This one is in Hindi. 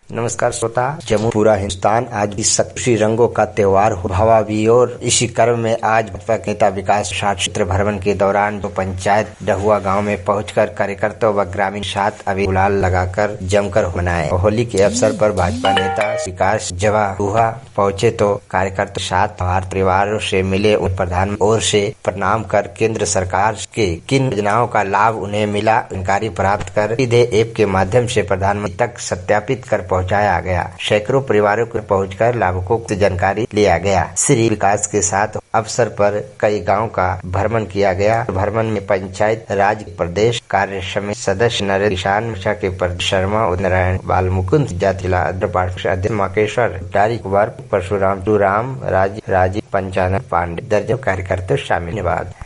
नमस्कार श्रोता। जम्मू पूरा हिंदुस्तान आज भी शक्ति रंगों का त्योहार भावावियोर। इसी क्रम में आज भाजपा के नेता विकास क्षेत्र भ्रमण के दौरान पंचायत डहुआ गांव में पहुंचकर कार्यकर्ताओं व ग्रामीण साथ अबीर गुलाल लगाकर जमकर मनाए। होली के अवसर पर भाजपा नेता विकास डहुआ पहुंचे तो कार्यकर्ता साथ भारत परिवारों से मिले। प्रधान ओर से प्रणाम कर केंद्र सरकार के किन योजनाओं का लाभ उन्हें मिला जानकारी प्राप्त कर सीधे ऐप के माध्यम से प्रधानमंत्री तक सत्यापित कर पहुंचाया गया। सैकड़ों परिवारों को पहुंचकर लाभुकों को जानकारी लिया गया। श्री विकास के साथ अवसर पर कई गांव का भ्रमण किया गया। भ्रमण में पंचायत राज प्रदेश कार्य समिति सदस्य नरेंद्र किसान मोर्चा के शर्मा नारायण बाल मुकुंद जिला अध्यक्ष माकेश्वर डारी कुमार परशुराम राजीव पंचानन पांडे दर्जन कार्यकर्ता शामिल। धन्यवाद।